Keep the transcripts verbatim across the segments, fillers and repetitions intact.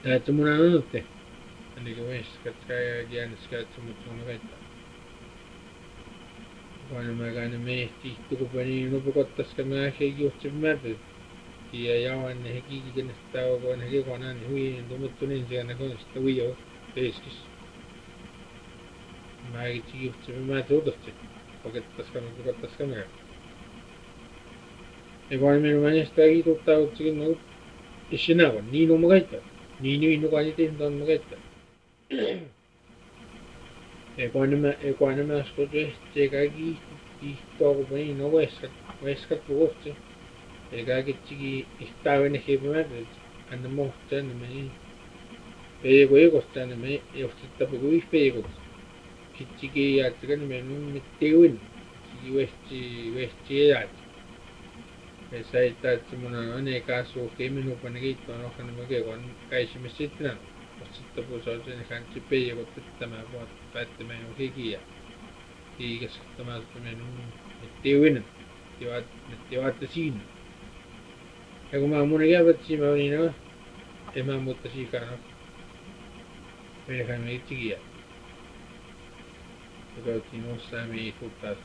Täytyy mun on nyt. Eli kun meistä katkaa ja jäännössä käyttää mut sun kaittaa. Kun mä käyn meihti, kun panin nopukottas, kun mä ehkä juhtsin määrätä. Ja jauhan ne kiikin sitä on ne kekona niin huiin tuomittu niin siellä kun sitä huijoo teiskis. Mä itse juhtsin määrätä uudesti. Pakettas kannattaa kameraa. Ja kun minun mielestä kiituttaa utsikin no isinä on niin on kaittaa. Niin niin no kai tehnyt on kaittaa. Ja kun mä ja kun mä askut tehtiin kaikki kiittoa kun panin no veskat veskat puhuttiin. Ja kaikki ihtaavinen hiipimäärätä. Anna mohtaa ne meni. Peiko ekostaa ne meni johtaa peiko peikot. Kitsikki jäätsäkä ne meni mitään uin. Vesti vesti jäät. Ja säittää että mun on ei kasvu minun panne kiittoa nohkan mäkin kun käisimme sitten. Sitten puhutaan sen kanssa peikot tämä vuotta päättämään on hikiä. Hiikas tämä minun mitään uin. Tivat tivat siinä. Ja kun mä mun käyvät siinä oli no, en mä muuta siikaa no. Meillähän me itsekin. Ja käytiin ossaa me isuttaa.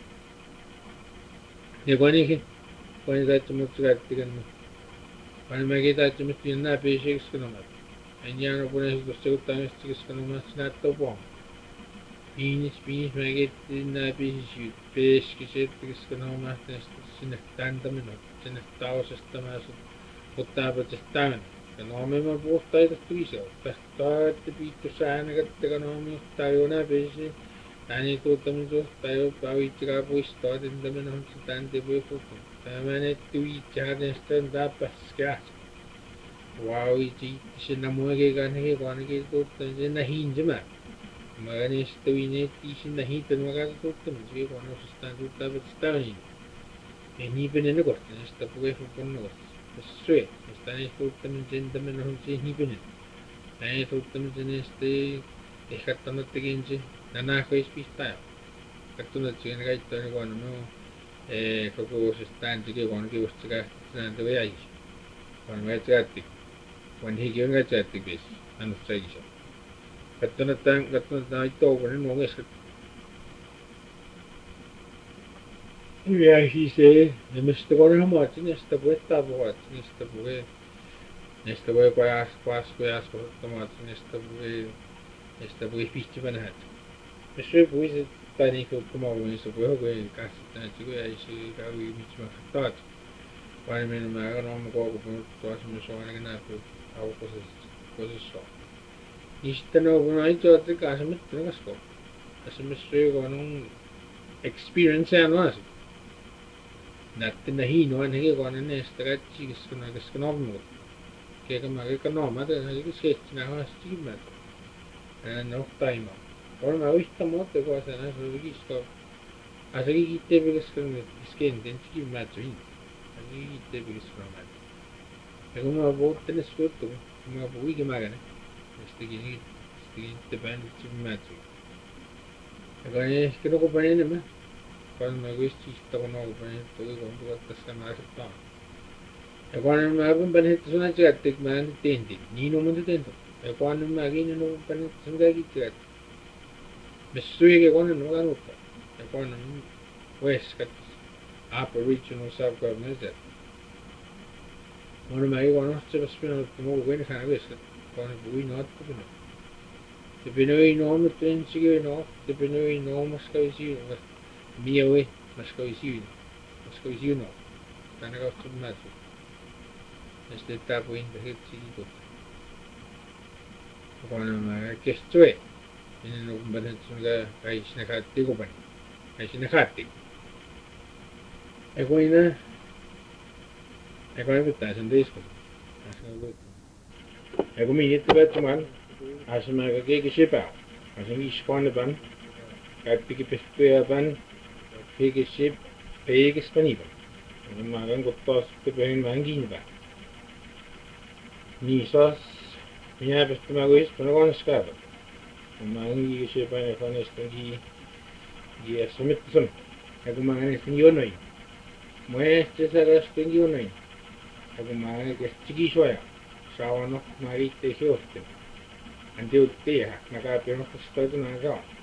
Ja kun ainakin, kun ainakin täytyy muuta käyttikään, kun mäkin täytyy muuta vielä nää biisiä kiskanomaan. En jäänyt kun esitusta sekuttamista kiskanomaan, että näyttää puhumaan. Piinis, piinis, mä kettiin nää biisiä peskiset kiskanomaan, että sinne täntäminen. Sinne tausesta mä sun ottaa päästä täynnä. Ja no me mä puhuttaa tästä viisaa. Tästä että piittu säännä katteeka no me ottaa jo nää biisiä. Tän ei tuottaminen suhtaa jo päivittikaa puistaa, että tämmönen on se tän te voi puhuttaa. Tämä netti viitsi hänestä on tää päskää. Vau, itse sinä muokin kannakin kannakin tuottaminen sinä hinsemään. Mä niistä viineettiin sinä hintan mä kautta tuottaminen. Se kun osastaan tuottaa päästä täynnä. Ei niin pienen kohta, sitä puhe on kohta. Tässä syö. Sitä ei suuttaminen sen tämän on siihen niin pienen. Ei suuttaminen näistä ehkä kannattaa tekin se. Nämä olisi pistää. Katsotaan, että siinä kaikki on kun on koko se standikin kun on kiusta sääntä väjäisi. Kun me tjätti. Kun hiikin on tjätti piisi. Annus säikisä. Katsotaan, että katsotaan, että ei toukonen on kesket. Ja siis ei, mistä kun on hamaatsi, näistä puhettaa puhuat, näistä puhe, näistä voi pajas, paskoja, ottamaatsi, näistä puhe, näistä puhe pihtivä nähdä. Mistä ei puhe, tai niin kuin kumavoimissa puhe, kun ei käsittää, että kun ei se käy miksi mä taat. Vain minun mä on oma koukupun, tuossa myös on ainakin näin aukosessa. Niin sitten on, kun on itse olettu kanssa mitään kaskoa. Tässä mistä joka on experience on asia. Näette ne hiinoa ne kun ne näistä kaikki kiskona kiskona on. Keka mä keka no mä teen se kiskettinä haasti mä. En ole taima. On mä yhtä muuta kuin se näin se kisko. Ase kiitte kiskona kiskenten mä tyin. Ase kiitte kiskona mä. Ja kun mä puhuttelen skuttu, mä puhuikin mä käyn. Sitten kiinni sitten kiitte päin mä tyin. Ja kun ei ehkä nuku päin enemmän. Kun mä kuistin sitä kun on päin, että oli kun tuot tässä mä asettaa. Ja kun mä kun päin, että sun ajattelin, että mä en tehnyt. Niin on monta tehnyt. Ja kun mä kiinni on päin, että sun kaikki tehnyt. Mä syökin kun on kannuttaa. Ja kun on Weskat, Aboriginal Subcontinental. Kun mä kun on otsevassa pinnoilla, että muu kuin enää Weskat. Kun on puhuin ottapinnoilla. Se pinoi noomat ensikin no, se pinoi noomas käy siinä. Mie oi, mä skoi syyn. Mä skoi syyn on. Tänä kautta on määrätty. Ja sitten tää puhinta hetsi kiitota. Kun mä kestui. Minä on kun päin, että sun kai sinä kaatti kupani. Kai sinä kaatti. Ja kun inä. Ja kun pitää sen teiskota. Ja kun minä jätti päättämään. Asa mä kaikki sepää. Asa viisi pannepan. Kaikki pestyä pan. Peikis peikis panipa. Ja mä kan kuttaa sitten pehin vähän kiinni päin. Niin saas minä pestämään kun ispana kannassa käyvät. Ja mä kan kiikis päin ja kannesta kiinni. Kiiässä mittä sun. Ja kun mä kannesta jonoin. Mä ehti saada äsken jonoin. Ja kun mä kannesta kiisuaja. saava noh, ma viitteisi juhtima. Hän tiutti ihan, mä käypin, että sitä ei tunne saa.